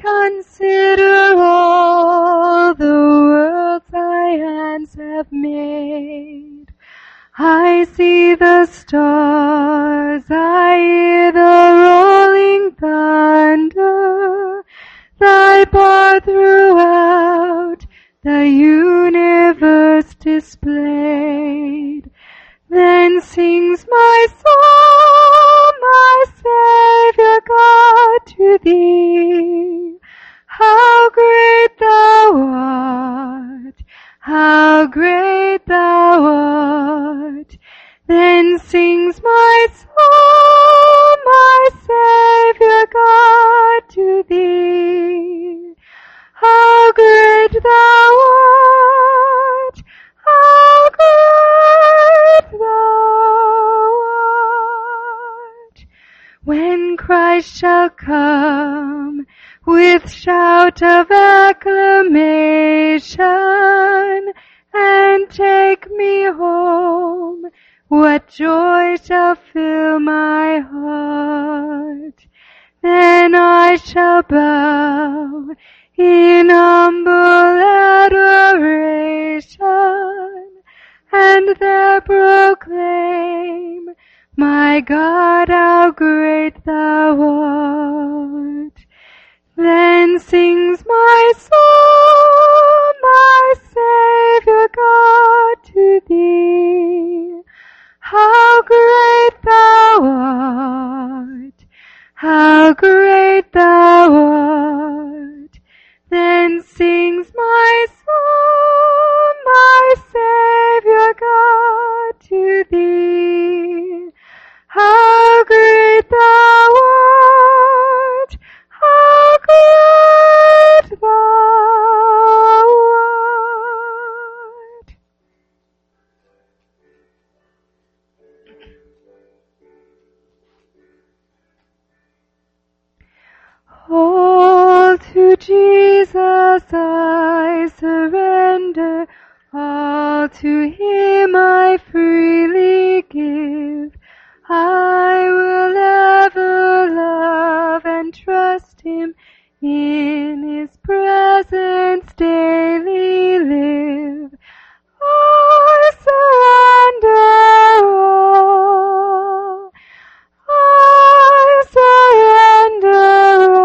consider all the worlds thy hands have made. I see the stars, I hear the rolling thunder, thy power throughout the universe displayed. Then sings my soul, my Savior God, to thee. How great thou art, how great thou art. Then sings my soul, my Savior God, to thee. How great thou art, how great thou art. When Christ shall come with shout of acclamation and take me home, what joy shall fill my heart. Then I shall bow in humble adoration and there proclaim, my God, how great thou art. Then sings my soul, my Savior God, to thee. How great thou art, how great thou art. Then sings my soul, my Savior God, to thee. How great thou art, how great thou art. All to Jesus I surrender, all to Him I freely give. I will ever love and trust Him, in His presence daily live. I surrender all, I surrender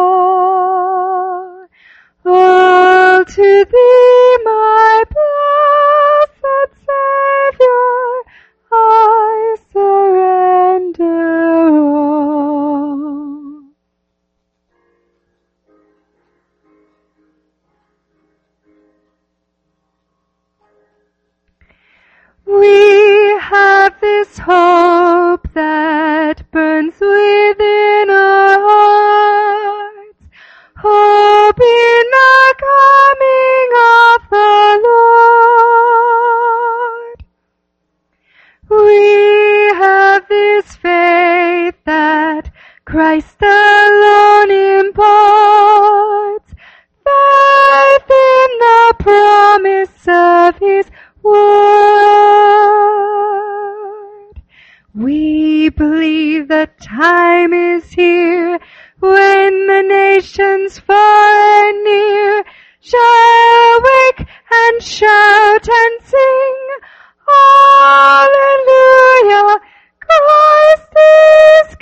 all to Thee, my blessed Savior, I surrender all. We have this hope that burns within our hearts, hope in the coming of the Lord. We have this faith that Christ alone imparts, faith in the promise of His word. We believe the time is here when the nations far and near shall wake and shout and sing, Hallelujah, Christ is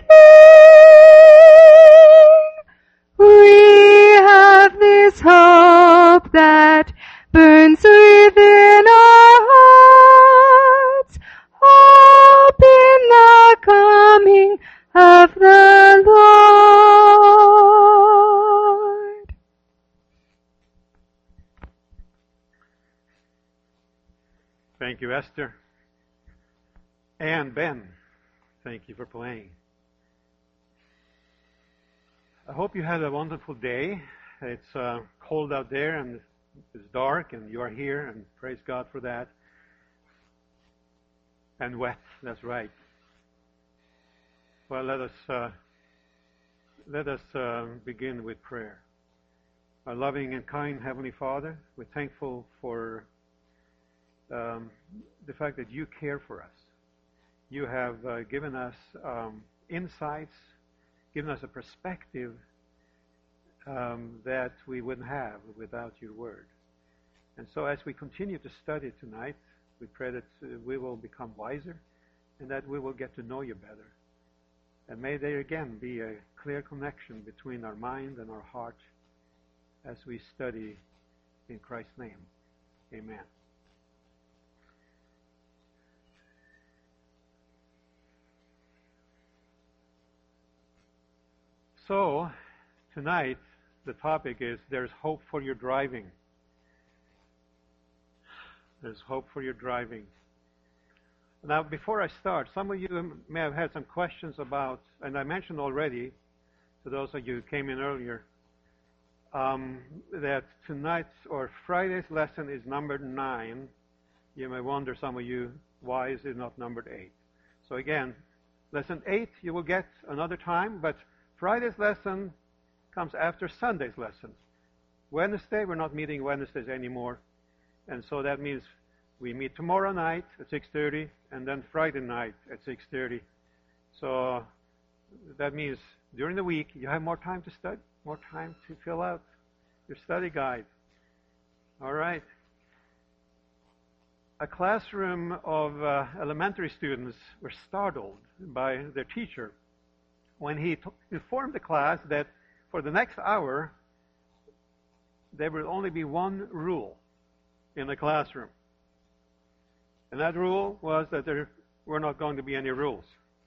King. We have this hope that burns within our hearts, hope in the coming of the Lord. Thank you, Esther. And Ben, thank you for playing. I hope you had a wonderful day. It's cold out there and it's dark, and you are here, and praise God for that. And wet, that's right. Well, let us begin with prayer. Our loving and kind Heavenly Father, we're thankful for the fact that you care for us. You have given us insights, given us a perspective that we wouldn't have without your word. And so as we continue to study tonight, we pray that we will become wiser and that we will get to know you better. And may there again be a clear connection between our mind and our heart as we study in Christ's name. Amen. So, tonight, the topic is There's Hope for Your Driving. There's hope for your driving. Now, before I start, some of you may have had some questions about, and I mentioned already, to those of you who came in earlier, that tonight's or Friday's lesson is numbered 9. You may wonder, some of you, why is it not numbered 8? So again, lesson 8 you will get another time, but Friday's lesson comes after Sunday's lesson. Wednesday, we're not meeting Wednesdays anymore. And so that means we meet tomorrow night at 6:30 and then Friday night at 6:30. So that means during the week you have more time to study, more time to fill out your study guide. All right. A classroom of elementary students were startled by their teacher when he informed the class that for the next hour there will only be one rule in the classroom. And that rule was that there were not going to be any rules.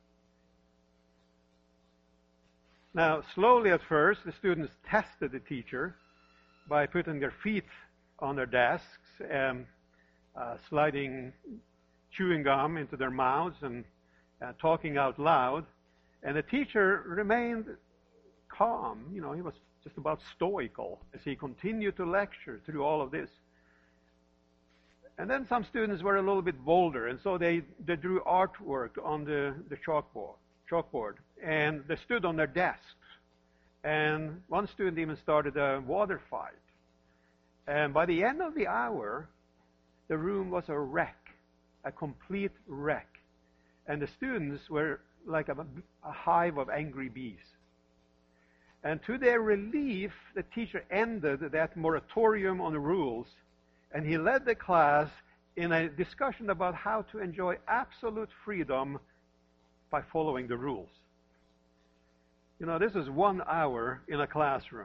Now, slowly at first, the students tested the teacher by putting their feet on their desks and sliding chewing gum into their mouths and talking out loud. And the teacher remained calm. You know, he was just about stoical as he continued to lecture through all of this. And then some students were a little bit bolder, and so they drew artwork on the chalkboard, and they stood on their desks. And one student even started a water fight. And by the end of the hour, the room was a wreck, a complete wreck. And the students were like a hive of angry bees. And to their relief, the teacher ended that moratorium on the rules, and he led the class in a discussion about how to enjoy absolute freedom by following the rules. You know, this is 1 hour in a classroom.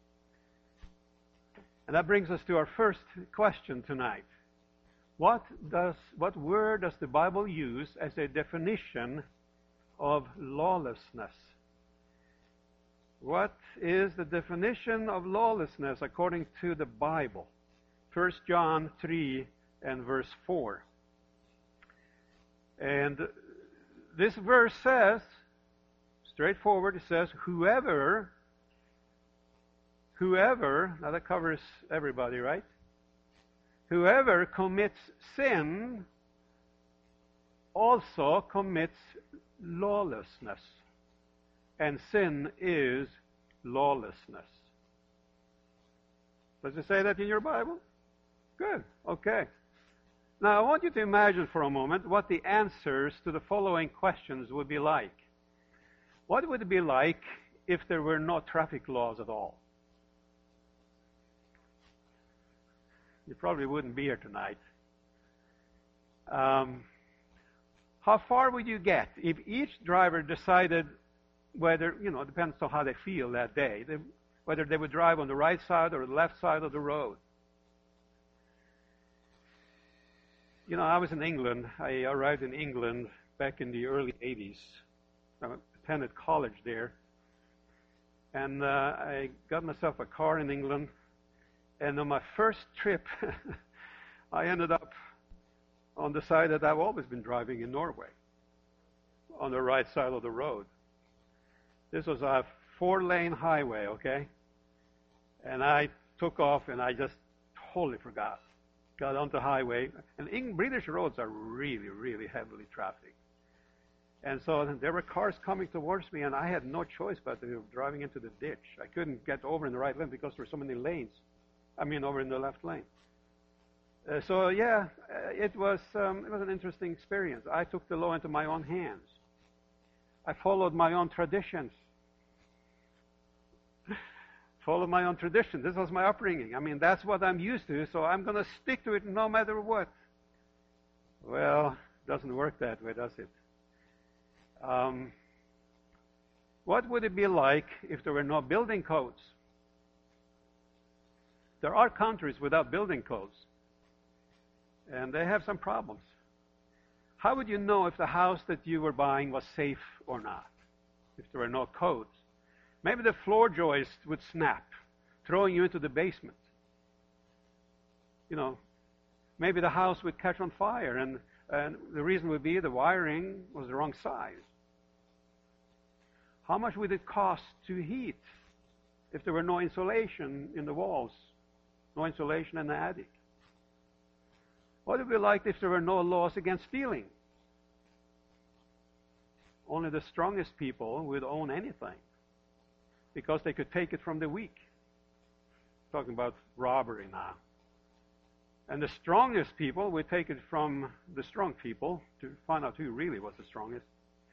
And that brings us to our first question tonight. What word does the Bible use as a definition of lawlessness? What is the definition of lawlessness according to the Bible? 1 John 3 and verse 4. And this verse says, straightforward, it says, whoever, now that covers everybody, right? Whoever commits sin also commits lawlessness. And sin is lawlessness. Does it say that in your Bible? Good. Okay. Now, I want you to imagine for a moment what the answers to the following questions would be like. What would it be like if there were no traffic laws at all? You probably wouldn't be here tonight. How far would you get if each driver decided whether, it depends on how they feel that day, whether they would drive on the right side or the left side of the road? I was in England. I arrived in England back in the early 80s. I attended college there. And I got myself a car in England. And on my first trip, I ended up on the side that I've always been driving in Norway, on the right side of the road. This was a 4-lane highway, okay? And I took off, and I just totally forgot. Got onto the highway. And British roads are really, really heavily trafficked. And so there were cars coming towards me, and I had no choice but driving into the ditch. I couldn't get over in the right lane because there were so many lanes. Over in the left lane. It was an interesting experience. I took the law into my own hands. I followed my own traditions. follow my own tradition. This was my upbringing. I mean, that's what I'm used to, so I'm going to stick to it no matter what. Well, it doesn't work that way, does it? What would it be like if there were no building codes? There are countries without building codes, and they have some problems. How would you know if the house that you were buying was safe or not, if there were no codes? Maybe the floor joist would snap, throwing you into the basement. You know, maybe the house would catch on fire, and the reason would be the wiring was the wrong size. How much would it cost to heat if there were no insulation in the walls, no insulation in the attic? What would it be like if there were no laws against stealing? Only the strongest people would own anything because they could take it from the weak. Talking about robbery now. And the strongest people would take it from the strong people to find out who really was the strongest.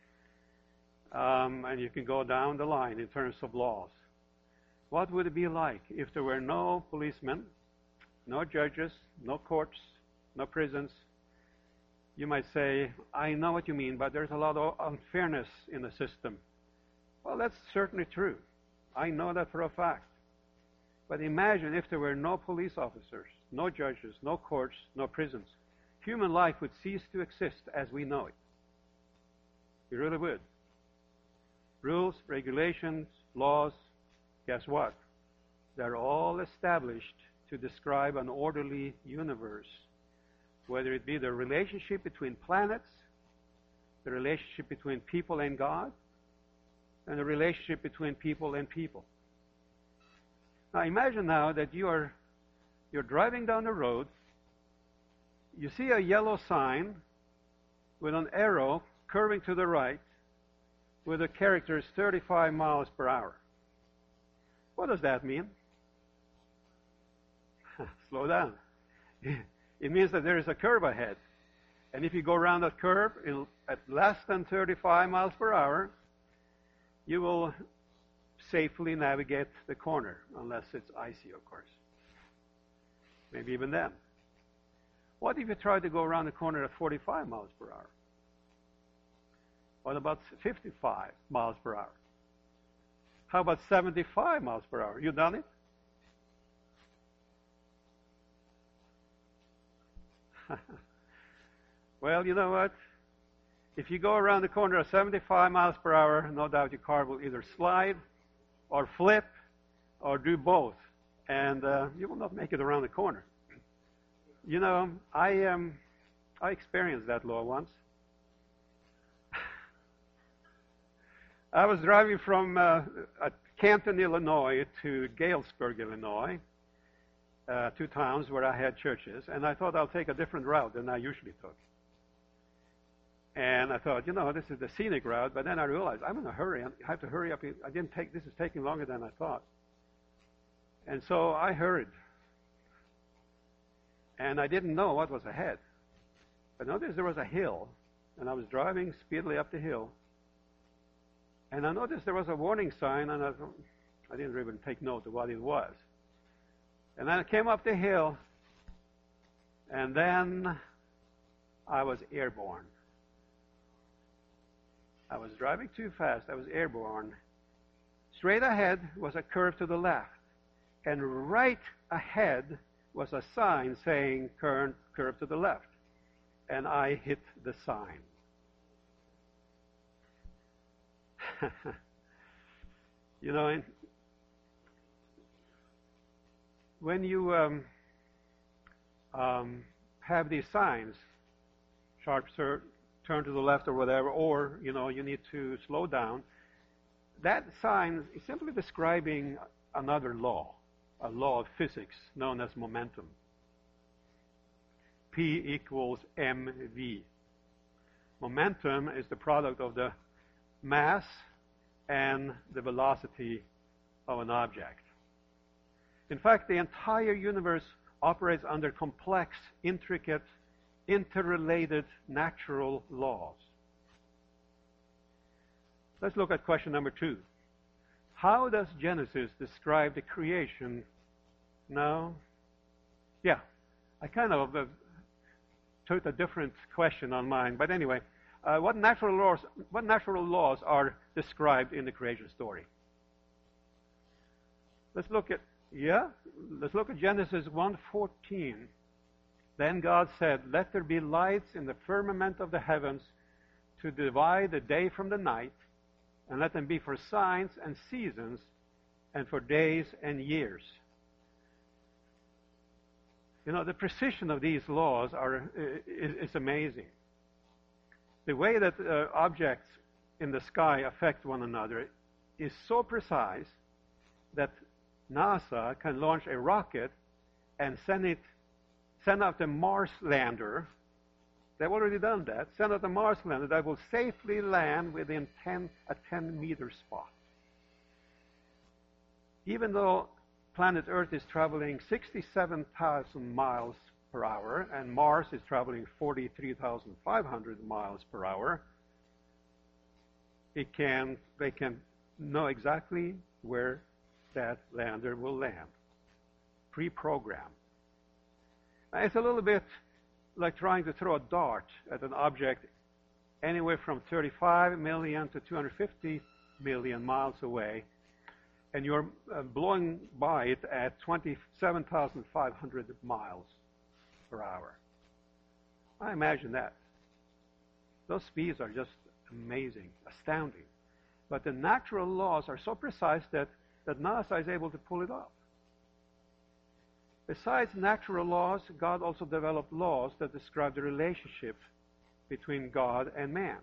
And you can go down the line in terms of laws. What would it be like if there were no policemen, no judges, no courts, no prisons? You might say, I know what you mean, but there's a lot of unfairness in the system. Well, that's certainly true. I know that for a fact. But imagine if there were no police officers, no judges, no courts, no prisons. Human life would cease to exist as we know it. It really would. Rules, regulations, laws, guess what? They're all established to describe an orderly universe. Whether it be the relationship between planets, the relationship between people and God, and the relationship between people and people. Now imagine now that you're driving down the road, you see a yellow sign with an arrow curving to the right with the characters 35 miles per hour. What does that mean? Slow down. It means that there is a curve ahead. And if you go around that curve at less than 35 miles per hour, you will safely navigate the corner, unless it's icy, of course. Maybe even then. What if you try to go around the corner at 45 miles per hour? What about 55 miles per hour? How about 75 miles per hour? You done it? Well, you know what? If you go around the corner at 75 miles per hour, no doubt your car will either slide or flip or do both. And you will not make it around the corner. You know, I experienced that law once. I was driving from Canton, Illinois to Galesburg, Illinois, two towns where I had churches, and I thought I'll take a different route than I usually took. And I thought, you know, this is the scenic route, but then I realized I'm in a hurry. I have to hurry up. This is taking longer than I thought. And so I hurried. And I didn't know what was ahead. But notice there was a hill, and I was driving speedily up the hill. And I noticed there was a warning sign, and I didn't even take note of what it was. And then I came up the hill, and then I was airborne. I was driving too fast. I was airborne. Straight ahead was a curve to the left. And right ahead was a sign saying curve to the left. And I hit the sign. You know, when you have these signs, sharp turn to the left or whatever, or, you know, you need to slow down, that sign is simply describing another law, a law of physics known as momentum. P equals mv. Momentum is the product of the mass and the velocity of an object. In fact, the entire universe operates under complex, intricate, interrelated natural laws. Let's look at question number 2. How does Genesis describe the creation? No? Yeah. I kind of took a different question on mine. But anyway, what natural laws are described in the creation story? Let's look at Genesis 1:14. Then God said, "Let there be lights in the firmament of the heavens to divide the day from the night, and let them be for signs and seasons, and for days and years." You know, the precision of these laws is amazing. The way that objects in the sky affect one another is so precise that NASA can launch a rocket and send out a Mars lander. They've already done that. Send out a Mars lander that will safely land within a 10-meter spot. Even though planet Earth is traveling 67,000 miles per hour and Mars is traveling 43,500 miles per hour, they can know exactly where that lander will land. Pre-programmed. It's a little bit like trying to throw a dart at an object anywhere from 35 million to 250 million miles away, and you're blowing by it at 27,500 miles per hour. I imagine that. Those speeds are just amazing, astounding. But the natural laws are so precise that NASA is able to pull it off. Besides natural laws, God also developed laws that describe the relationship between God and man.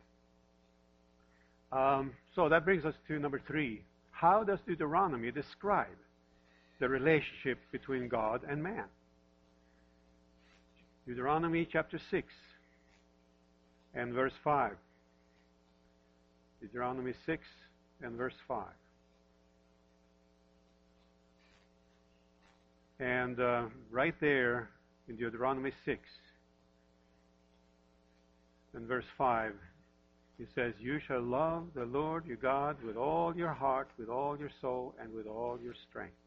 So that brings us to number 3. How does Deuteronomy describe the relationship between God and man? Deuteronomy chapter 6 and verse 5. Deuteronomy 6 and verse 5. And right there in Deuteronomy 6 and verse 5, it says, "You shall love the Lord your God with all your heart, with all your soul, and with all your strength."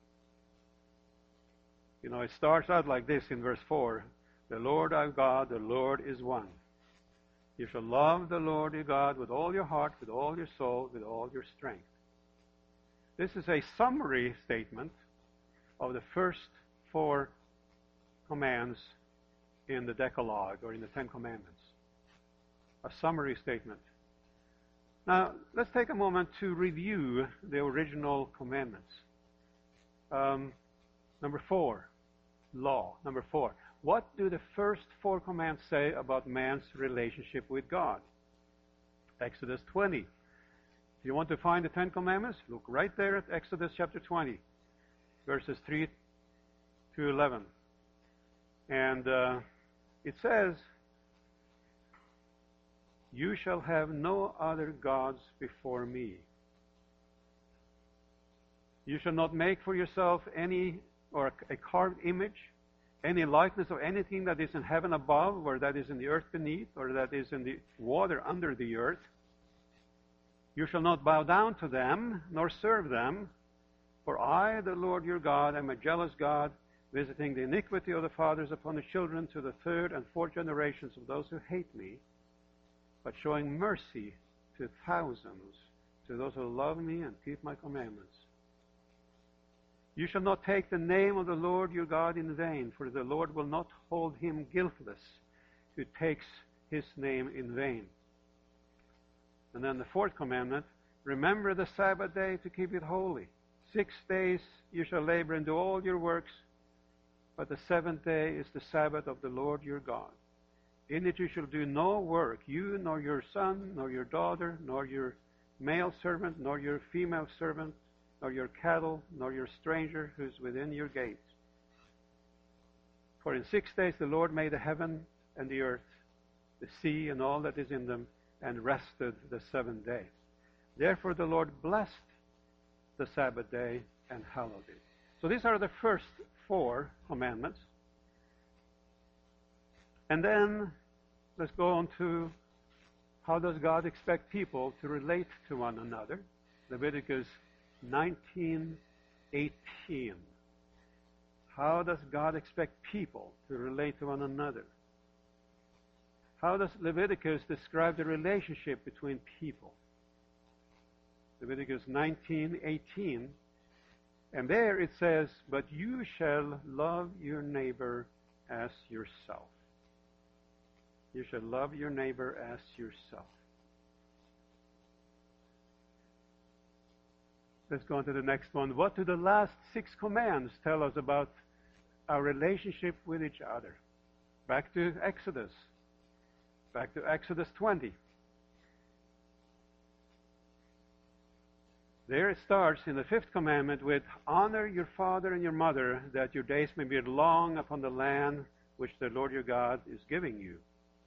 You know, it starts out like this in verse 4. "The Lord our God, the Lord is one. You shall love the Lord your God with all your heart, with all your soul, with all your strength." This is a summary statement of the first 4 commands in the Decalogue, or in the 10 Commandments. A summary statement. Now, let's take a moment to review the original commandments. Number 4, law. Number 4. What do the first 4 commands say about man's relationship with God? Exodus 20. If you want to find the 10 Commandments, look right there at Exodus chapter 20. Verses 3 to 11. And it says, "You shall have no other gods before me. You shall not make for yourself any, or a carved image, any likeness of anything that is in heaven above, or that is in the earth beneath, or that is in the water under the earth. You shall not bow down to them, nor serve them. For I, the Lord your God, am a jealous God, visiting the iniquity of the fathers upon the children to the 3rd and 4th generations of those who hate me, but showing mercy to thousands, to those who love me and keep my commandments. You shall not take the name of the Lord your God in vain, for the Lord will not hold him guiltless who takes his name in vain." And then the 4th commandment, "Remember the Sabbath day to keep it holy. 6 days you shall labor and do all your works, but the 7th day is the Sabbath of the Lord your God. In it you shall do no work, you nor your son, nor your daughter, nor your male servant, nor your female servant, nor your cattle, nor your stranger who is within your gates. For in 6 days the Lord made the heaven and the earth, the sea and all that is in them, and rested the 7th day. Therefore the Lord blessed the Sabbath day and hallowed it." So these are the first 4 commandments. And then let's go on to, how does God expect people to relate to one another? Leviticus 19:18. How does God expect people to relate to one another? How does Leviticus describe the relationship between people? Leviticus 19:18. And there it says, "But you shall love your neighbor as yourself." You shall love your neighbor as yourself. Let's go on to the next one. What do the last 6 commands tell us about our relationship with each other? Back to Exodus. Back to Exodus 20. There it starts in the 5th commandment with, "Honor your father and your mother, that your days may be long upon the land which the Lord your God is giving you."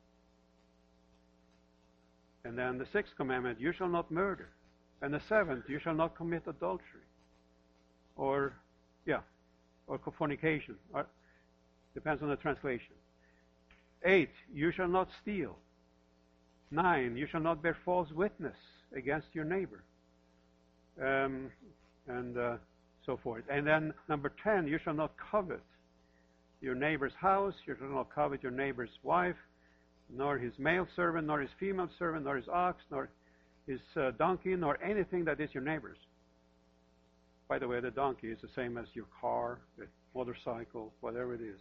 And then the 6th commandment, "You shall not murder." And the 7th, "You shall not commit adultery." Or fornication. Or, depends on the translation. 8, "You shall not steal." 9, "You shall not bear false witness against your neighbor." And so forth. And then number 10, "You shall not covet your neighbor's house. You shall not covet your neighbor's wife, nor his male servant, nor his female servant, nor his ox, nor his donkey, nor anything that is your neighbor's." By the way, the donkey is the same as your car, the motorcycle, whatever it is.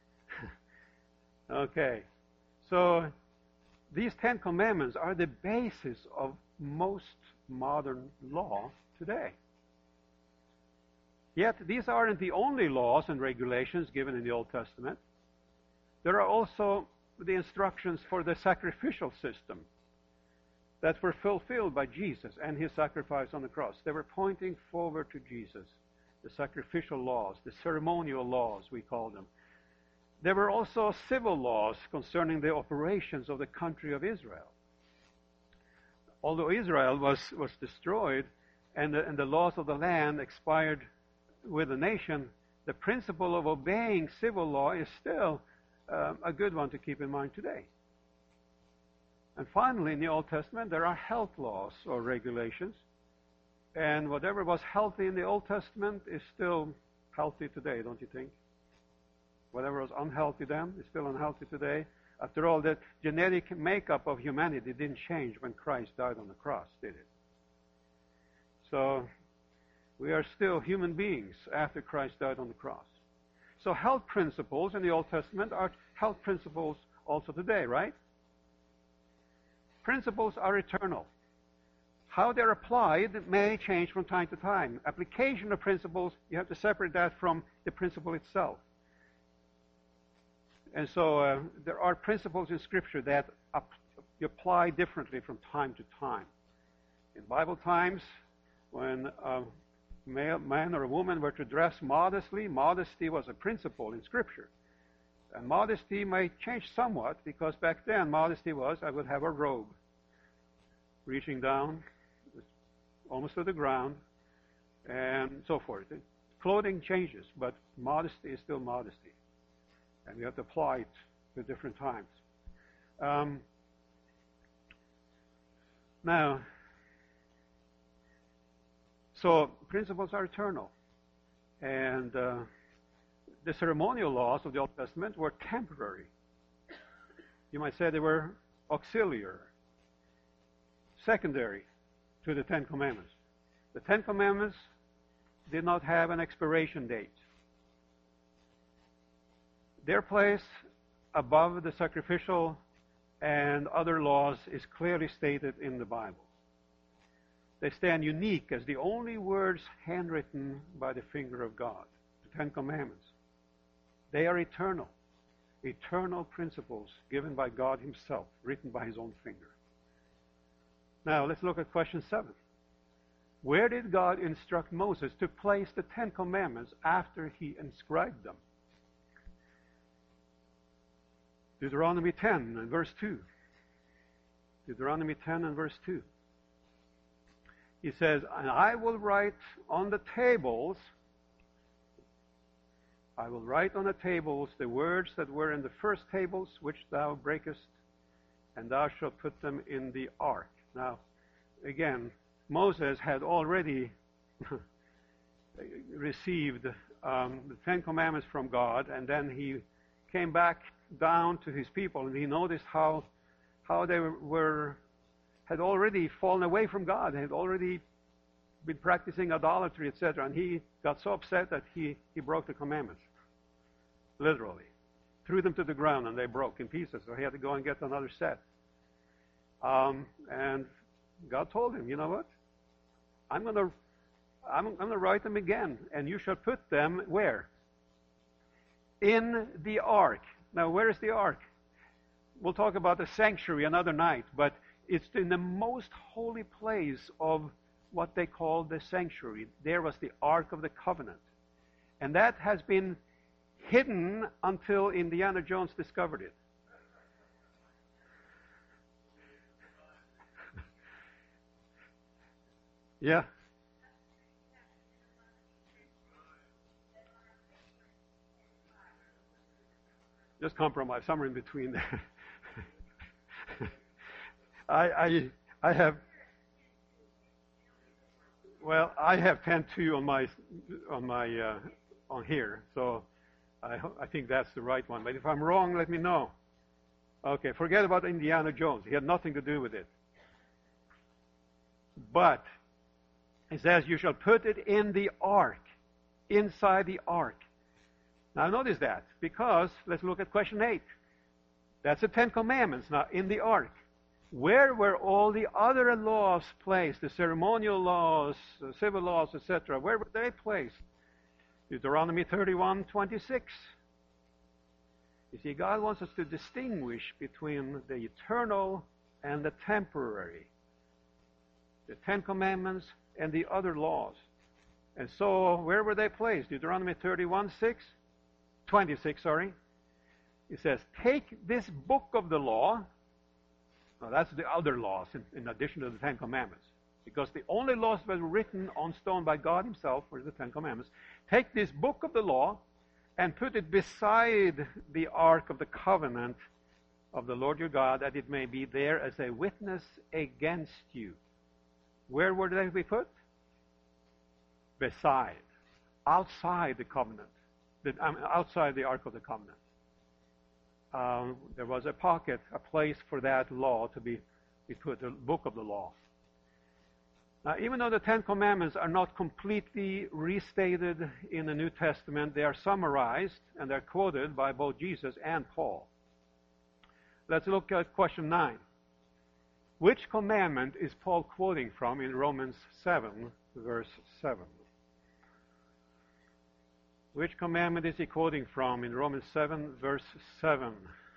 Okay. So these 10 commandments are the basis of most modern law today. Yet these aren't the only laws and regulations given in the Old Testament. There are also the instructions for the sacrificial system that were fulfilled by Jesus and his sacrifice on the cross. They were pointing forward to Jesus. The sacrificial laws, the ceremonial laws, we call them. There were also civil laws concerning the operations of the country of Israel. Although Israel was destroyed and the laws of the land expired with the nation, the principle of obeying civil law is still a good one to keep in mind today. And finally, in the Old Testament, there are health laws or regulations. And whatever was healthy in the Old Testament is still healthy today, don't you think? Whatever was unhealthy then is still unhealthy today. After all, the genetic makeup of humanity didn't change when Christ died on the cross, did it? So we are still human beings after Christ died on the cross. So health principles in the Old Testament are health principles also today, right? Principles are eternal. How they're applied may change from time to time. Application of principles, you have to separate that from the principle itself. And so there are principles in Scripture that you apply differently from time to time. In Bible times, when a man or a woman were to dress modestly, modesty was a principle in Scripture. And modesty may change somewhat, because back then modesty was, I would have a robe reaching down almost to the ground, and so forth. Clothing changes, but modesty is still modesty. And we have to apply it to different times. Now, so principles are eternal. And the ceremonial laws of the Old Testament were temporary. You might say they were auxiliary, secondary to the 10 Commandments. The 10 Commandments did not have an expiration date. Their place above the sacrificial and other laws is clearly stated in the Bible. They stand unique as the only words handwritten by the finger of God, the 10 Commandments. They are eternal, eternal principles given by God Himself, written by His own finger. Now, let's look at question 7. Where did God instruct Moses to place the 10 Commandments after He inscribed them? Deuteronomy 10 and verse 2. Deuteronomy 10 and verse 2. He says, "And I will write on the tables, the words that were in the first tables, which thou breakest, and thou shalt put them in the ark." Now, again, Moses had already received the Ten Commandments from God, and then he came back down to his people, and he noticed how they had already fallen away from God. They had already been practicing idolatry, etc. And he got so upset that he broke the commandments, literally. Threw them to the ground, and they broke in pieces. So he had to go and get another set. And God told him, you know what? I'm going to write them again, and you shall put them where? In the ark. Now, where is the ark? We'll talk about the sanctuary another night, but it's in the most holy place of what they call the sanctuary. There was the Ark of the Covenant. And that has been hidden until Indiana Jones discovered it. Yeah. Just compromise, somewhere in between there. I have, well, I have 10:2 on here, so I think that's the right one. But if I'm wrong, let me know. Okay, forget about Indiana Jones. He had nothing to do with it. But it says, you shall put it in the ark, inside the ark. Now notice that, because let's look at question 8. That's the Ten Commandments now in the ark. Where were all the other laws placed? The ceremonial laws, the civil laws, etc. Where were they placed? Deuteronomy 31:26. You see, God wants us to distinguish between the eternal and the temporary. The Ten Commandments and the other laws. And so, where were they placed? Deuteronomy 26, sorry. It says, take this book of the law. Now, that's the other laws in addition to the Ten Commandments. Because the only laws that were written on stone by God himself were the Ten Commandments. Take this book of the law and put it beside the Ark of the Covenant of the Lord your God, that it may be there as a witness against you. Where were they to be put? Beside. Outside the covenant. Outside the Ark of the Covenant. There was a pocket, a place for that law to be put, the book of the law. Now, even though the Ten Commandments are not completely restated in the New Testament, they are summarized and they're quoted by both Jesus and Paul. Let's look at question 9. Which commandment is Paul quoting from in Romans 7, verse 7? Which commandment is he quoting from in Romans 7, verse 7?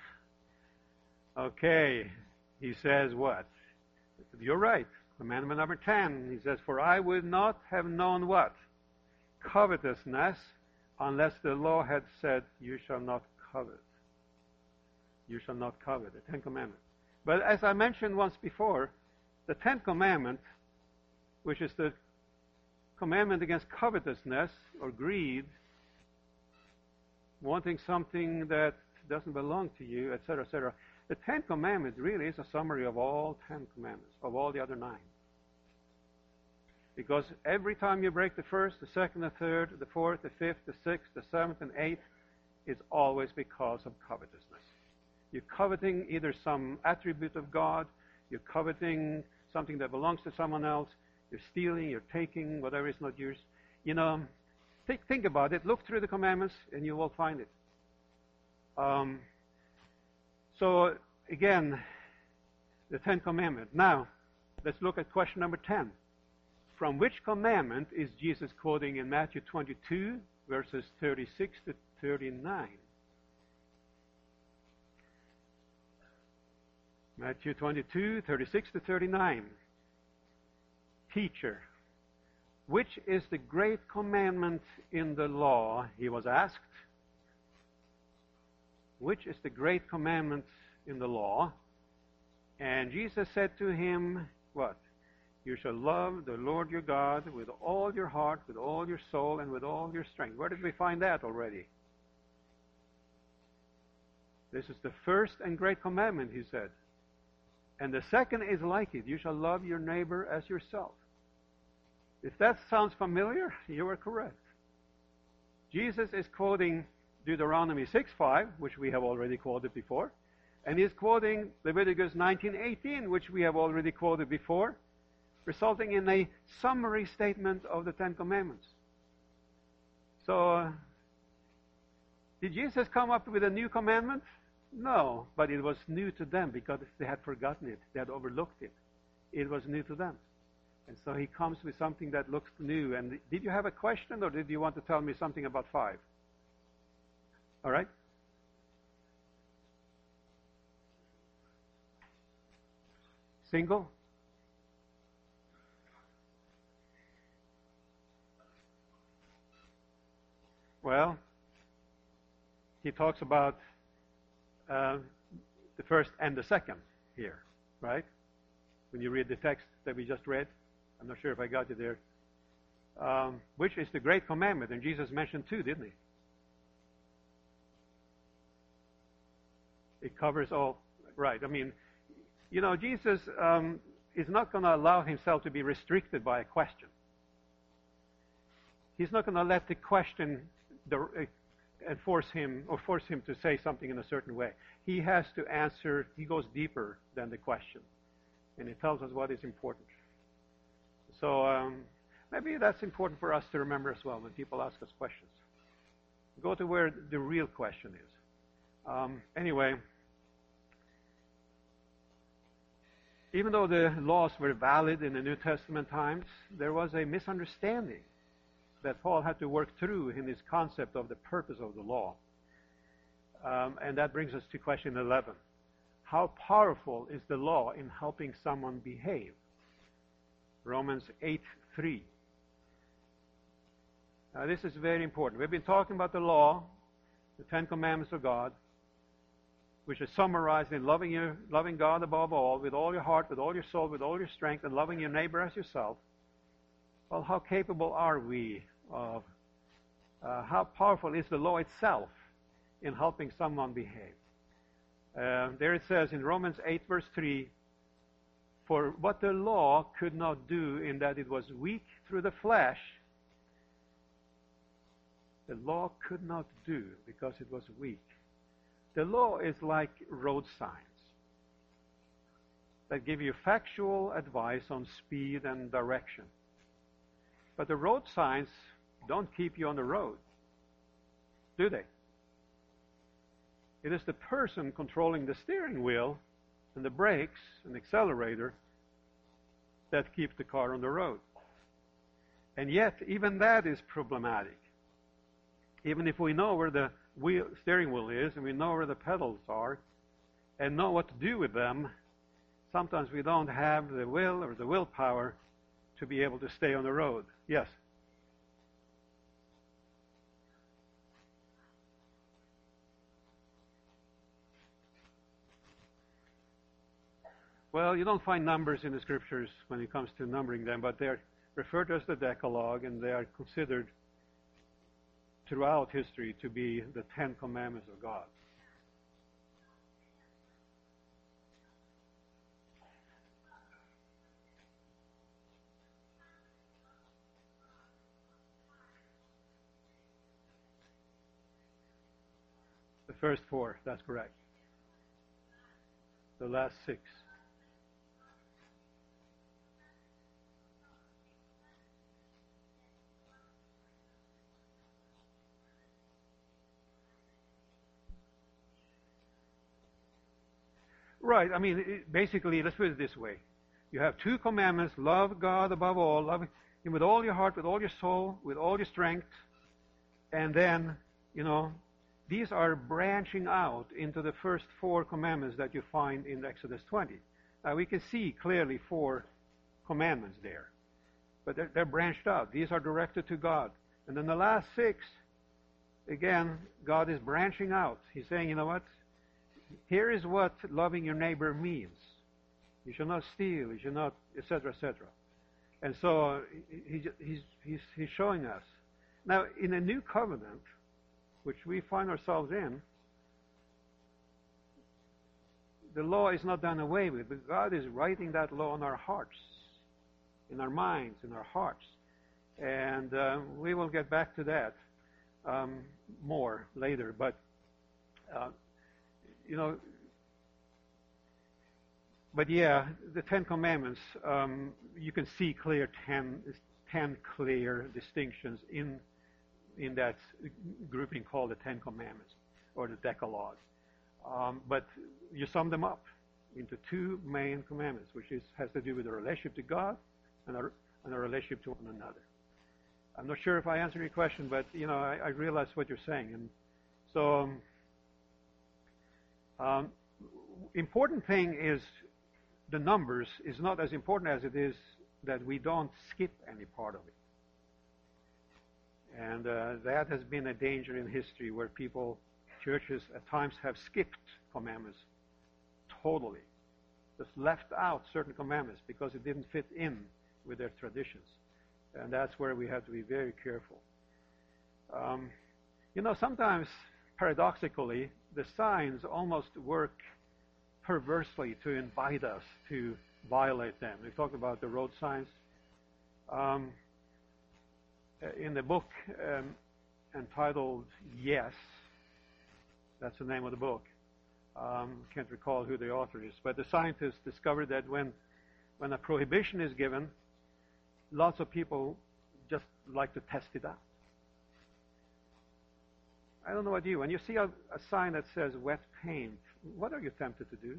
Okay, he says what? You're right. Commandment number 10. He says, for I would not have known what? Covetousness, unless the law had said, you shall not covet. You shall not covet. The Ten Commandments. But as I mentioned once before, the Ten Commandment, which is the commandment against covetousness or greed, wanting something that doesn't belong to you, etc., etc. The Ten Commandments really is a summary of all 10 commandments, of all the other 9. Because every time you break the first, the second, the third, the fourth, the fifth, the sixth, the seventh, and eighth, it's always because of covetousness. You're coveting either some attribute of God, you're coveting something that belongs to someone else, you're stealing, you're taking whatever is not yours. You know, think about it. Look through the commandments, and you will find it. So, again, the Ten Commandments. Now, let's look at question number 10. From which commandment is Jesus quoting in Matthew 22, verses 36 to 39? Matthew 22, 36 to 39. Teacher, which is the great commandment in the law? He was asked. Which is the great commandment in the law? And Jesus said to him, what? You shall love the Lord your God with all your heart, with all your soul, and with all your strength. Where did we find that already? This is the first and great commandment, he said. And the second is like it. You shall love your neighbor as yourself. If that sounds familiar, you are correct. Jesus is quoting Deuteronomy 6:5, which we have already quoted before, and he's quoting Leviticus 19:18, which we have already quoted before, resulting in a summary statement of the Ten Commandments. So, did Jesus come up with a new commandment? No, but it was new to them because they had forgotten it. They had overlooked it. It was new to them. And so he comes with something that looks new. And did you have a question, or did you want to tell me something about 5? All right? Single? Well, he talks about the first and the second here, right? When you read the text that we just read, I'm not sure if I got you there. Which is the great commandment? And Jesus mentioned 2, didn't he? It covers all. Right. I mean, Jesus is not going to allow himself to be restricted by a question. He's not going to let the question force him to say something in a certain way. He has to answer. He goes deeper than the question, and he tells us what is important. So maybe that's important for us to remember as well when people ask us questions. Go to where the real question is. Anyway, even though the laws were valid in the New Testament times, there was a misunderstanding that Paul had to work through in his concept of the purpose of the law. And that brings us to question 11. How powerful is the law in helping someone behave? Romans 8:3. Now this is very important. We've been talking about the law, the Ten Commandments of God, which is summarized in loving God above all, with all your heart, with all your soul, with all your strength, and loving your neighbor as yourself. Well, how capable are we of, how powerful is the law itself in helping someone behave? There it says in Romans 8, verse 3, for what the law could not do in that it was weak through the flesh, the law could not do because it was weak. The law is like road signs that give you factual advice on speed and direction. But the road signs don't keep you on the road, do they? It is the person controlling the steering wheel and the brakes and the accelerator that keep the car on the road. And yet, even that is problematic. Even if we know where the steering wheel is and we know where the pedals are and know what to do with them, sometimes we don't have the will or the willpower to be able to stay on the road. Yes? Well, you don't find numbers in the scriptures when it comes to numbering them, but they're referred to as the Decalogue, and they are considered throughout history to be the Ten Commandments of God. The first 4, that's correct. The last 6. Right. I mean, basically, let's put it this way. You have 2 commandments. Love God above all. Love Him with all your heart, with all your soul, with all your strength. And then, these are branching out into the first 4 commandments that you find in Exodus 20. Now, we can see clearly 4 commandments there. But they're branched out. These are directed to God. And then the last 6, again, God is branching out. He's saying, you know what? Here is what loving your neighbor means. You shall not steal. You shall not, etc., etc. And so he's showing us. Now, in a new covenant, which we find ourselves in, the law is not done away with, but God is writing that law in our hearts, in our minds, in our hearts. And we will get back to that more later. But, you know, but yeah, the Ten Commandments, you can see clear ten clear distinctions in that grouping called the Ten Commandments or the Decalogue. But you sum them up into two main commandments, which has to do with the relationship to God and a relationship to one another. I'm not sure if I answered your question, but you know, I realize what you're saying, and so important thing is the numbers is not as important as it is that we don't skip any part of it, and that has been a danger in history where churches at times have skipped commandments totally, just left out certain commandments because it didn't fit in with their traditions. And that's where we have to be very careful. You know, sometimes, paradoxically, the signs almost work perversely to invite us to violate them. We talked about the road signs. In the book entitled Yes, that's the name of the book. Can't recall who the author is, but the scientists discovered that when a prohibition is given, lots of people just like to test it out. I don't know what you, when you see a sign that says wet paint, what are you tempted to do?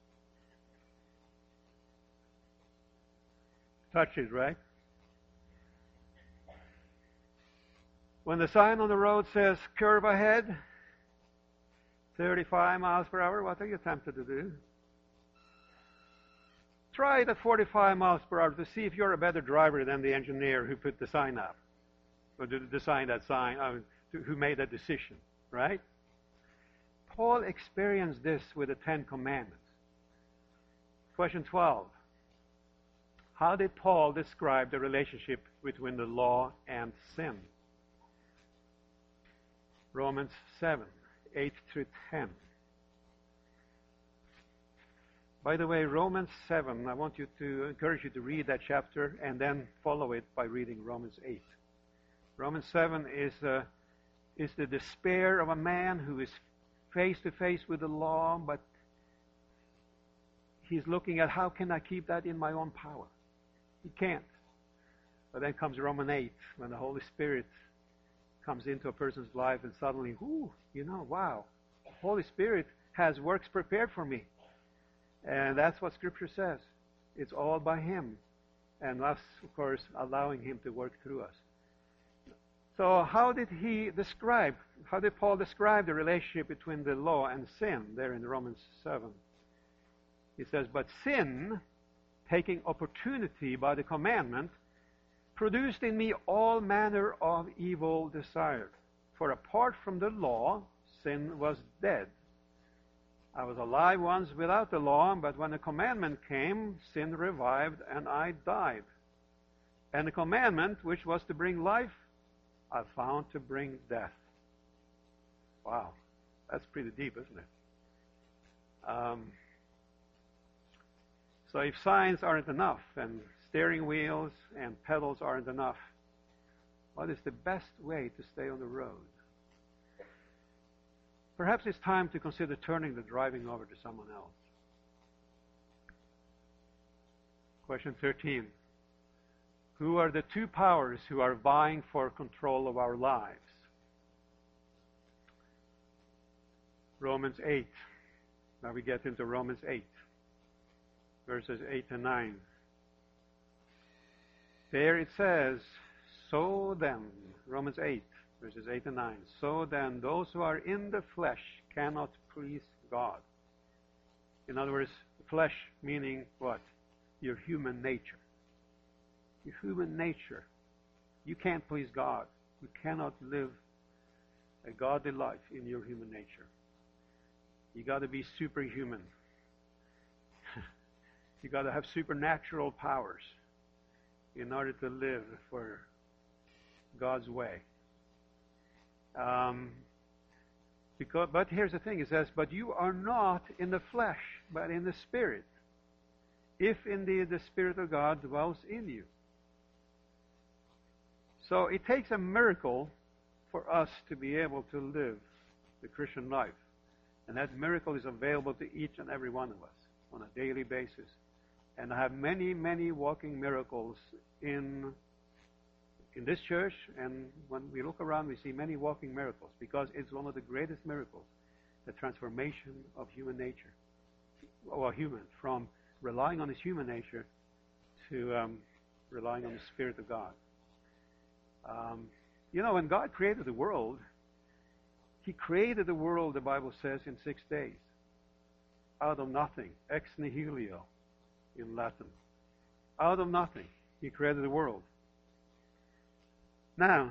Touch it, right? When the sign on the road says curve ahead, 35 miles per hour, what are you tempted to do? Try it at 45 miles per hour to see if you're a better driver than the engineer who put the sign up, or designed that sign, who made that decision, right? Paul experienced this with the Ten Commandments. Question 12. How did Paul describe the relationship between the law and sin? Romans 7, 8 through 10. By the way, Romans 7, I want you to encourage you to read that chapter and then follow it by reading Romans 8. Romans 7 is the despair of a man who is face to face with the law, but he's looking at how can I keep that in my own power. He can't. But then comes Romans 8, when the Holy Spirit comes into a person's life and suddenly, wow, the Holy Spirit has works prepared for me. And that's what Scripture says. It's all by Him. And us, of course, allowing Him to work through us. So how did Paul describe the relationship between the law and sin there in Romans 7? He says, but sin, taking opportunity by the commandment, produced in me all manner of evil desire. For apart from the law, sin was dead. I was alive once without the law, but when the commandment came, sin revived, and I died. And the commandment, which was to bring life, I found to bring death. Wow, that's pretty deep, isn't it? So if signs aren't enough, and steering wheels and pedals aren't enough, what is the best way to stay on the road? Perhaps it's time to consider turning the driving over to someone else. Question 13. Who are the two powers who are vying for control of our lives? Romans 8. Now we get into Romans 8, verses 8 and 9. There it says, so then, Romans 8, verses 8 and 9. So then, those who are in the flesh cannot please God. In other words, flesh meaning what? Your human nature. Your human nature. You can't please God. You cannot live a godly life in your human nature. You got to be superhuman. You got to have supernatural powers in order to live for God's way. But here's the thing, it says, but you are not in the flesh, but in the Spirit, if indeed the Spirit of God dwells in you. So it takes a miracle for us to be able to live the Christian life. And that miracle is available to each and every one of us on a daily basis. And I have many, many walking miracles in this church, and when we look around, we see many walking miracles, because it's one of the greatest miracles, the transformation of human nature, or human, from relying on his human nature to relying on the Spirit of God. When God created the world, he created the world, the Bible says, in 6 days, out of nothing, ex nihilo in Latin. Out of nothing, he created the world. Now,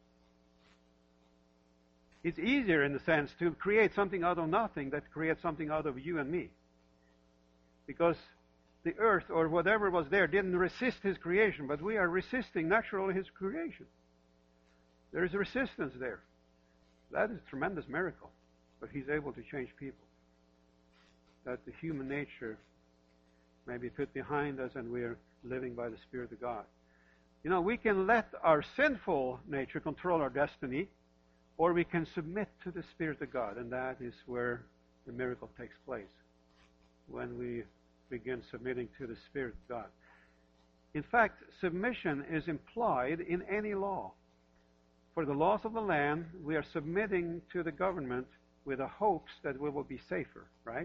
it's easier in the sense to create something out of nothing than to create something out of you and me. Because the earth or whatever was there didn't resist his creation, but we are resisting naturally his creation. There is resistance there. That is a tremendous miracle. But he's able to change people. That the human nature may be put behind us and we're living by the Spirit of God. We can let our sinful nature control our destiny, or we can submit to the Spirit of God, and that is where the miracle takes place, when we begin submitting to the Spirit of God. In fact, submission is implied in any law. For the laws of the land, we are submitting to the government with the hopes that we will be safer, right?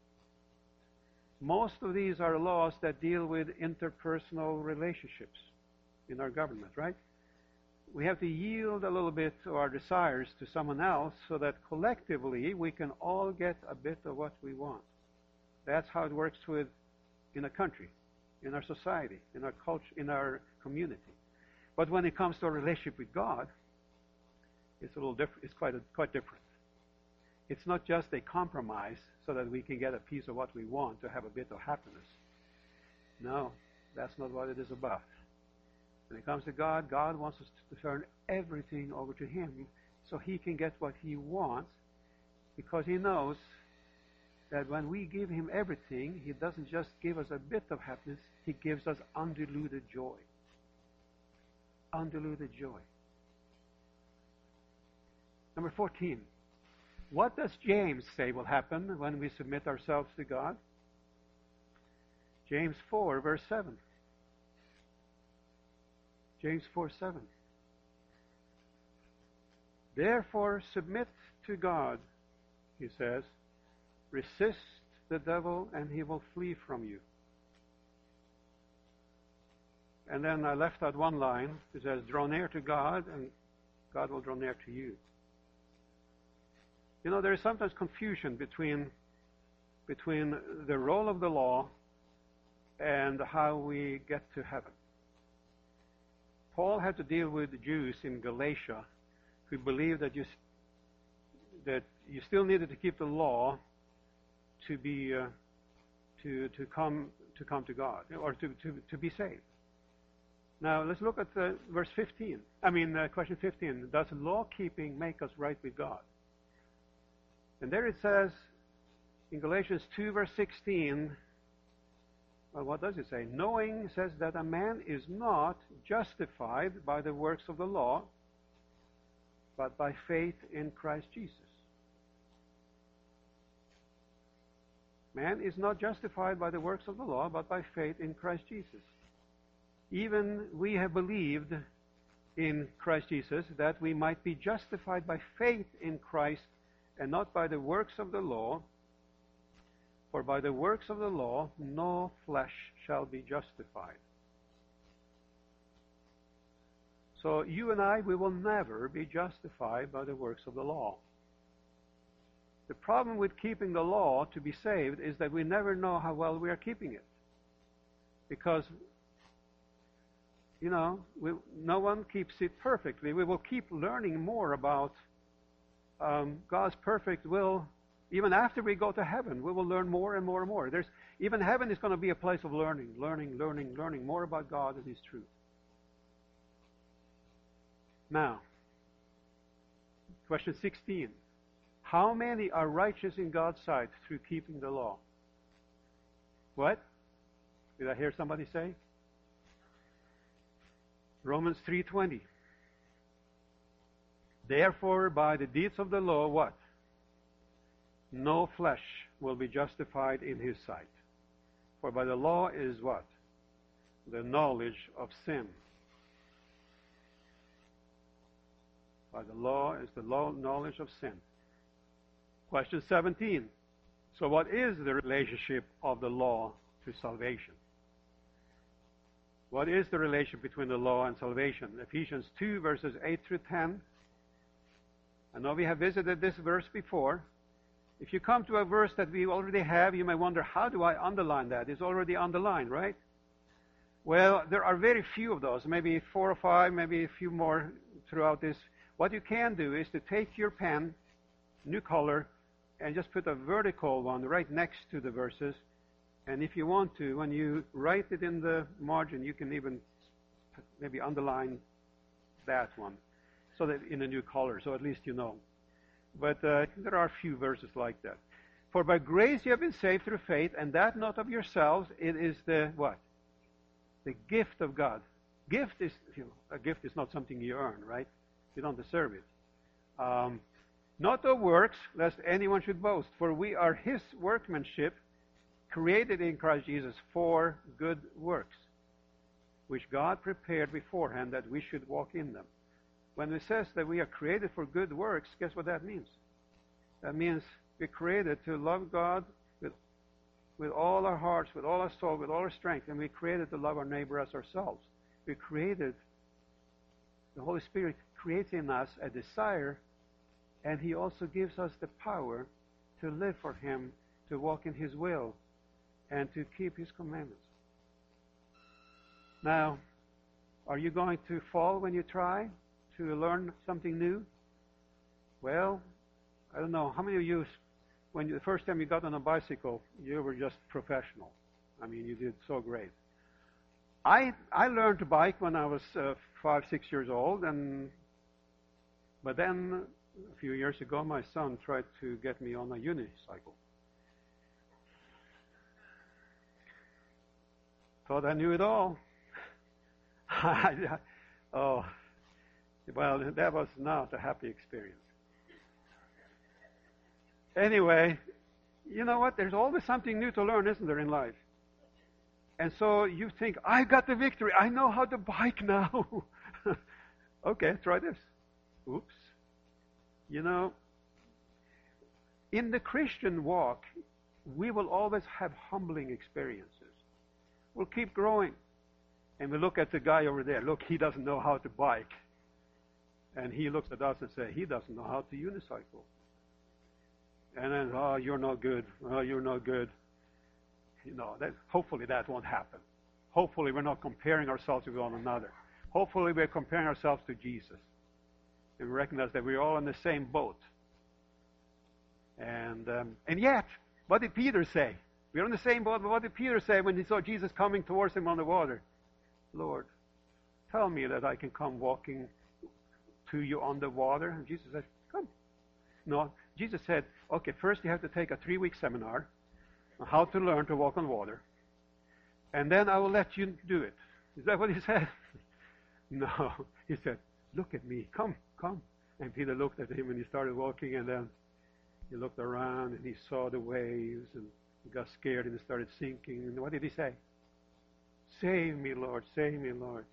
Most of these are laws that deal with interpersonal relationships in our government, right? We have to yield a little bit of our desires to someone else so that collectively we can all get a bit of what we want. That's how it works in a country, in our society, in our culture, in our community. But when it comes to our relationship with God, it's a little different. It's quite different. It's not just a compromise so that we can get a piece of what we want to have a bit of happiness. No, that's not what it is about. When it comes to God, God wants us to turn everything over to him so he can get what he wants, because he knows that when we give him everything, he doesn't just give us a bit of happiness, he gives us undiluted joy. Undiluted joy. Number 14. What does James say will happen when we submit ourselves to God? James 4, verse 7. James 4:7. Therefore submit to God, he says. Resist the devil and he will flee from you. And then I left out one line. It says, draw near to God and God will draw near to you. There is sometimes confusion between the role of the law and how we get to heaven. Paul had to deal with the Jews in Galatia who believed that you still needed to keep the law to be to come to God, or to be saved. Now let's look at verse 15. Question 15. Does law keeping make us right with God? And there it says in Galatians 2 verse 16. Well, what does it say? Knowing, says, that a man is not justified by the works of the law, but by faith in Christ Jesus. Man is not justified by the works of the law, but by faith in Christ Jesus. Even we have believed in Christ Jesus that we might be justified by faith in Christ and not by the works of the law. For by the works of the law, no flesh shall be justified. So you and I, we will never be justified by the works of the law. The problem with keeping the law to be saved is that we never know how well we are keeping it. Because, no one keeps it perfectly. We will keep learning more about God's perfect will. Even after we go to heaven, we will learn more and more and more. Even heaven is going to be a place of learning more about God and his truth. Now, question 16. How many are righteous in God's sight through keeping the law? What? Did I hear somebody say? Romans 3:20. Therefore, by the deeds of the law, what? No flesh will be justified in his sight. For by the law is what? The knowledge of sin. By the law is the knowledge of sin. Question 17. So what is the relationship of the law to salvation? What is the relation between the law and salvation? Ephesians 2, verses 8 through 10. I know we have visited this verse before. If you come to a verse that we already have, you may wonder, how do I underline that? It's already underlined, right? Well, there are very few of those, maybe 4 or 5, maybe a few more throughout this. What you can do is to take your pen, new color, and just put a vertical one right next to the verses. And if you want to, when you write it in the margin, you can even maybe underline that one, so that in a new color, so at least you know. But there are a few verses like that. For by grace you have been saved through faith, and that not of yourselves. It is the what? The gift of God. Gift is, a gift is not something you earn, right? You don't deserve it. Not of works, lest anyone should boast. For we are his workmanship, created in Christ Jesus for good works, which God prepared beforehand that we should walk in them. When it says that we are created for good works, guess what that means? That means we're created to love God with all our hearts, with all our soul, with all our strength, and we're created to love our neighbor as ourselves. We're created, the Holy Spirit creates in us a desire, and He also gives us the power to live for Him, to walk in His will, and to keep His commandments. Now, are you going to fall when you try to learn something new? Well, I don't know. How many of you, the first time you got on a bicycle, you were just professional? I mean, you did so great. I learned to bike when I was 5, 6 years old, but then a few years ago, my son tried to get me on a unicycle. Thought I knew it all. Oh, well, that was not a happy experience. Anyway, you know what? There's always something new to learn, isn't there, in life? And so you think, I got the victory. I know how to bike now. Okay, try this. Oops. You know, in the Christian walk, we will always have humbling experiences. We'll keep growing. And we look at the guy over there. Look, he doesn't know how to bike. And he looks at us and says, he doesn't know how to unicycle. And then, oh, you're no good. Oh, you're no good. You know, hopefully that won't happen. Hopefully we're not comparing ourselves with one another. Hopefully we're comparing ourselves to Jesus. And we recognize that we're all in the same boat. And yet, what did Peter say? We're on the same boat, but what did Peter say when he saw Jesus coming towards him on the water? Lord, tell me that I can come walking to you on the water. And Jesus said, come. No, Jesus said, okay, first you have to take a 3-week seminar on how to learn to walk on water. And then I will let you do it. Is that what he said? No. He said, look at me. Come. And Peter looked at him and he started walking, and then he looked around and he saw the waves and he got scared and he started sinking. And what did he say? Save me, Lord. Save me, Lord.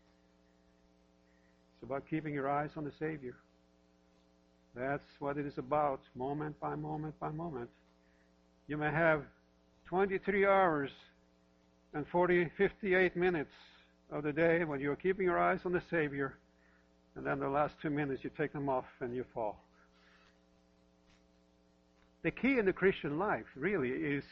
It's about keeping your eyes on the Savior. That's what it is about, moment by moment by moment. You may have 23 hours and 58 minutes of the day when you're keeping your eyes on the Savior, and then the last 2 minutes you take them off and you fall. The key in the Christian life really is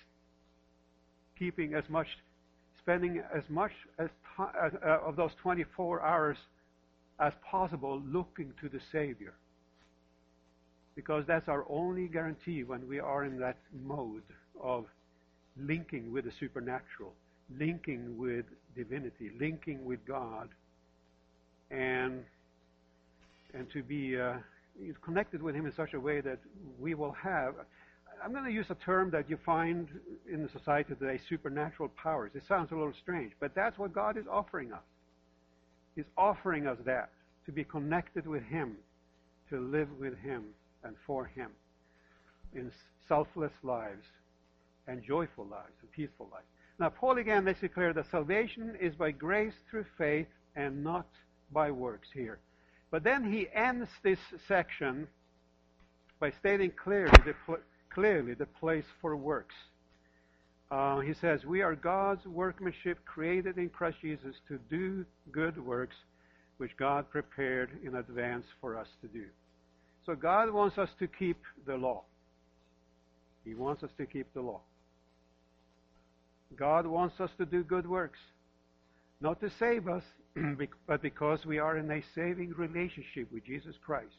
spending as much of those 24 hours as possible looking to the Savior. Because that's our only guarantee when we are in that mode of linking with the supernatural, linking with divinity, linking with God, and to be connected with Him in such a way that we will have, I'm going to use a term that you find in the society today, supernatural powers. It sounds a little strange, but that's what God is offering us. He's offering us that, to be connected with Him, to live with Him and for Him in selfless lives and joyful lives and peaceful lives. Now, Paul again makes it clear that salvation is by grace through faith and not by works here. But then he ends this section by stating clearly the place for works. He says, we are God's workmanship created in Christ Jesus to do good works which God prepared in advance for us to do. So God wants us to keep the law. He wants us to keep the law. God wants us to do good works. Not to save us, but because we are in a saving relationship with Jesus Christ.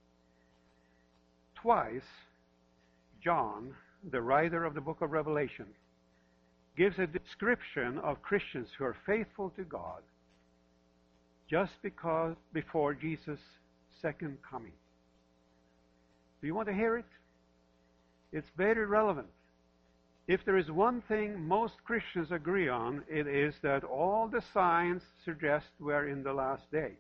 Twice, John, the writer of the book of Revelation, gives a description of Christians who are faithful to God just because before Jesus' second coming. Do you want to hear it? It's very relevant. If there is one thing most Christians agree on, it is that all the signs suggest we're in the last days.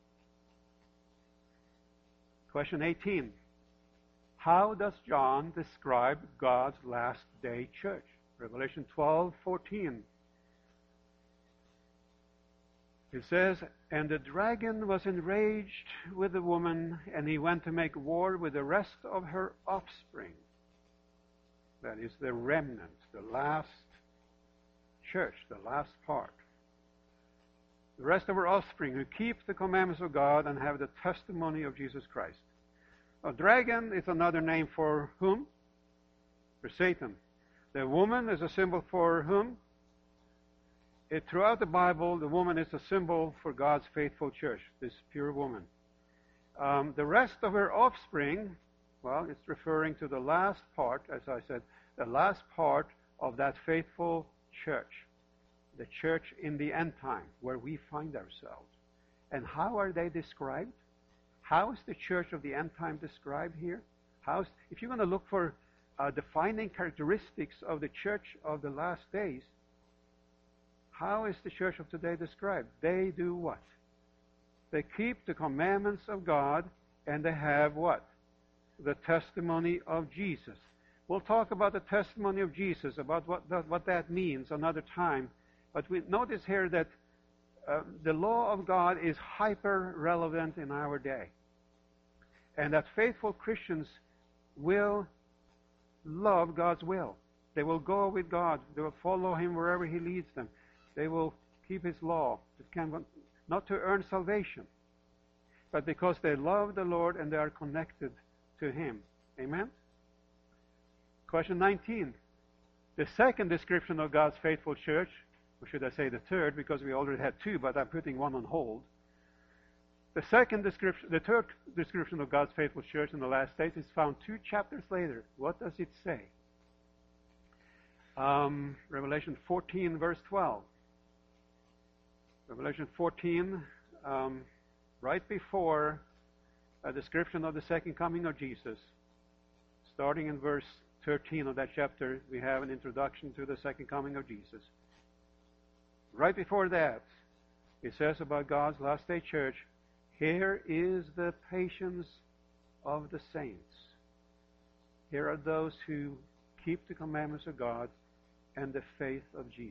Question 18. How does John describe God's last day church? Revelation 12:14. It says, and the dragon was enraged with the woman, and he went to make war with the rest of her offspring. That is the remnant, the last church, the last part. The rest of her offspring who keep the commandments of God and have the testimony of Jesus Christ. A dragon is another name for whom? For Satan. The woman is a symbol for whom? Throughout the Bible, the woman is a symbol for God's faithful church, this pure woman. The rest of her offspring, well, it's referring to the last part, as I said, the last part of that faithful church, the church in the end time, where we find ourselves. And how are they described? How is the church of the end time described here? If you're going to look for defining characteristics of the church of the last days, how is the church of today described? They do what? They keep the commandments of God, and they have what? The testimony of Jesus. We'll talk about the testimony of Jesus, about what that means another time. But we notice here that the law of God is hyper relevant in our day. And that faithful Christians will love God's will. They will go with God. They will follow Him wherever He leads them. They will keep His law, not to earn salvation, but because they love the Lord and they are connected to Him. Amen? Question 19. The second description of God's faithful church, or should I say the third, because we already had two, but I'm putting one on hold. The third description of God's faithful church in the last days is found 2 chapters later. What does it say? Revelation 14, verse 12. Revelation 14, right before a description of the second coming of Jesus. Starting in verse 13 of that chapter, we have an introduction to the second coming of Jesus. Right before that, it says about God's last day church, here is the patience of the saints. Here are those who keep the commandments of God and the faith of Jesus.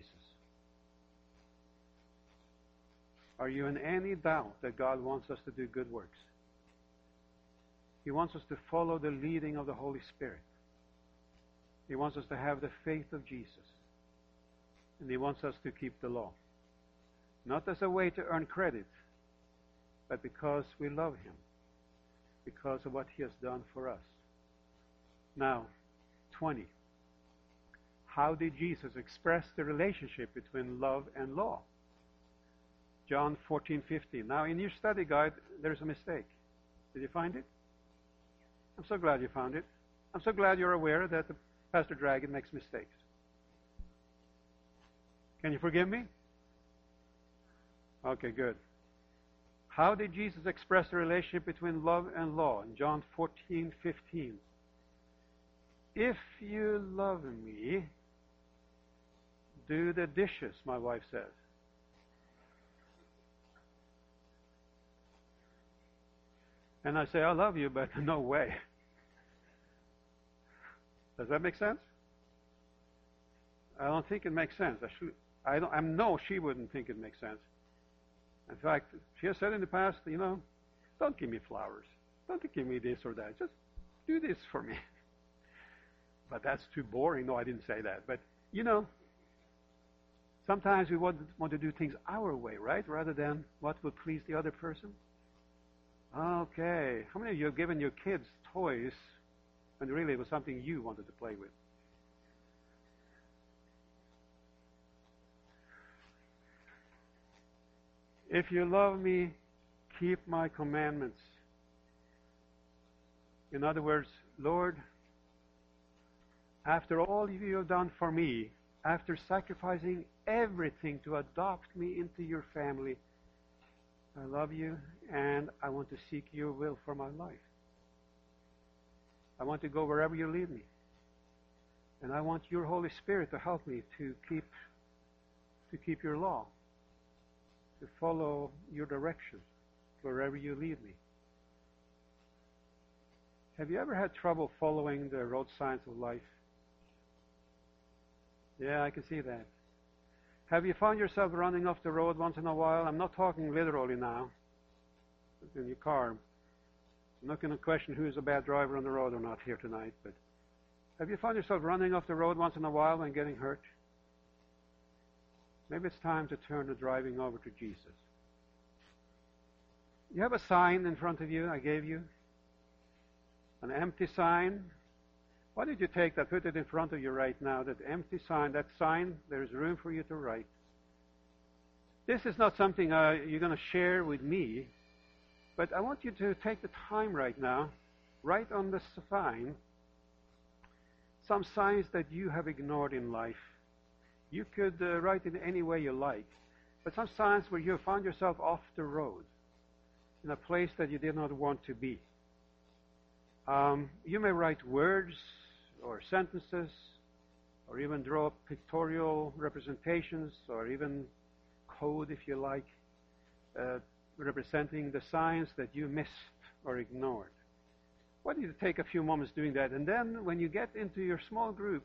Are you in any doubt that God wants us to do good works? He wants us to follow the leading of the Holy Spirit. He wants us to have the faith of Jesus. And He wants us to keep the law. Not as a way to earn credit, but because we love Him. Because of what He has done for us. Now, 20. How did Jesus express the relationship between love and law? John 14:15. Now, in your study guide, there's a mistake. Did you find it? I'm so glad you found it. I'm so glad you're aware that Pastor Dragon makes mistakes. Can you forgive me? Okay, good. How did Jesus express the relationship between love and law? In John 14:15. If you love me, do the dishes, my wife says. And I say, I love you, but no way. Does that make sense? I don't think it makes sense. I know she wouldn't think it makes sense. In fact, she has said in the past, don't give me flowers. Don't give me this or that. Just do this for me. But that's too boring. No, I didn't say that. But, sometimes we want to do things our way, right? Rather than what would please the other person. Okay. How many of you have given your kids toys when really it was something you wanted to play with? If you love me, keep my commandments. In other words, Lord, after all you have done for me, after sacrificing everything to adopt me into your family, I love you and I want to seek your will for my life. I want to go wherever you lead me. And I want your Holy Spirit to help me to keep your law, to follow your direction wherever you lead me. Have you ever had trouble following the road signs of life? Yeah, I can see that. Have you found yourself running off the road once in a while? I'm not talking literally now. In your car. I'm not going to question who is a bad driver on the road or not here tonight, but have you found yourself running off the road once in a while and getting hurt? Maybe it's time to turn the driving over to Jesus. You have a sign in front of you I gave you. An empty sign. Why did you take that, put it in front of you right now, that empty sign, that sign, there's room for you to write. This is not something you're going to share with me, but I want you to take the time right now, write on the sign some signs that you have ignored in life. You could write it any way you like, but some signs where you found yourself off the road, in a place that you did not want to be. You may write words or sentences, or even draw pictorial representations, or even code, if you like, representing the signs that you missed or ignored. Why don't you take a few moments doing that? And then when you get into your small group,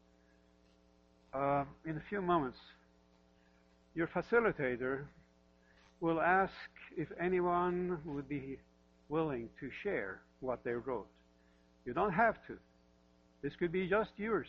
in a few moments, your facilitator will ask if anyone would be willing to share what they wrote. You don't have to. This could be just yours.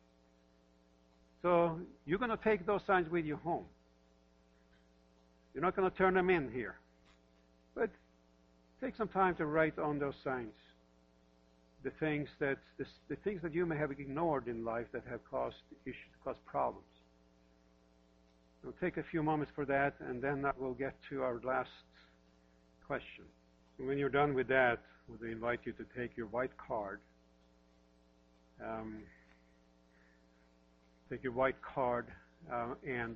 So you're going to take those signs with you home. You're not going to turn them in here. But take some time to write on those signs the things that you may have ignored in life that have caused issues, caused problems. We'll take a few moments for that, and then we'll get to our last question. When you're done with that, we invite you to take your white card. Take your white card, and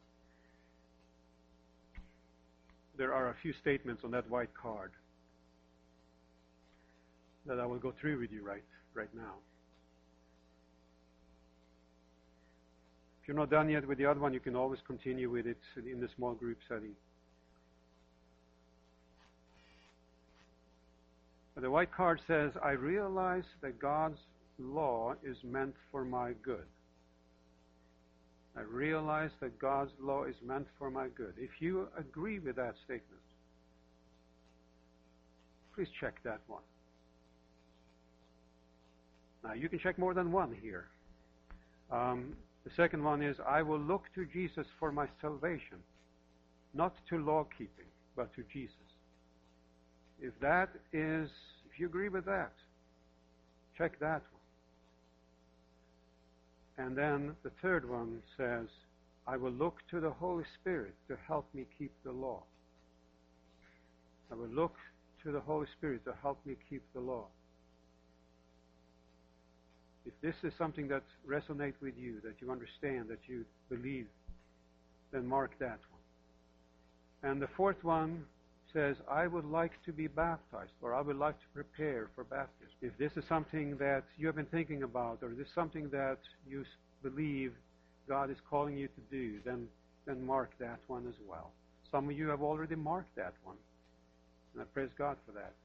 there are a few statements on that white card that I will go through with you right now. If you're not done yet with the other one, you can always continue with it in the small group setting. The white card says, I realize that God's law is meant for my good. I realize that God's law is meant for my good. If you agree with that statement, please check that one. Now, you can check more than one here. The second one is, I will look to Jesus for my salvation, not to law keeping, but to Jesus. If you agree with that, check that one. And then the third one says, I will look to the Holy Spirit to help me keep the law. I will look to the Holy Spirit to help me keep the law. If this is something that resonates with you, that you understand, that you believe, then mark that one. And the fourth one says, I would like to be baptized, or I would like to prepare for baptism. If this is something that you have been thinking about, or this is something that you believe God is calling you to do, then mark that one as well. Some of you have already marked that one, and I praise God for that.